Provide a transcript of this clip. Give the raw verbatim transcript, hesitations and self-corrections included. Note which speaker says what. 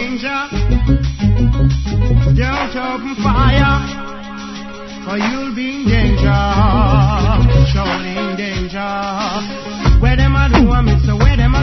Speaker 1: danger. Don't open fire, for you'll be in danger. Shouting danger. Where them a do, I miss, where them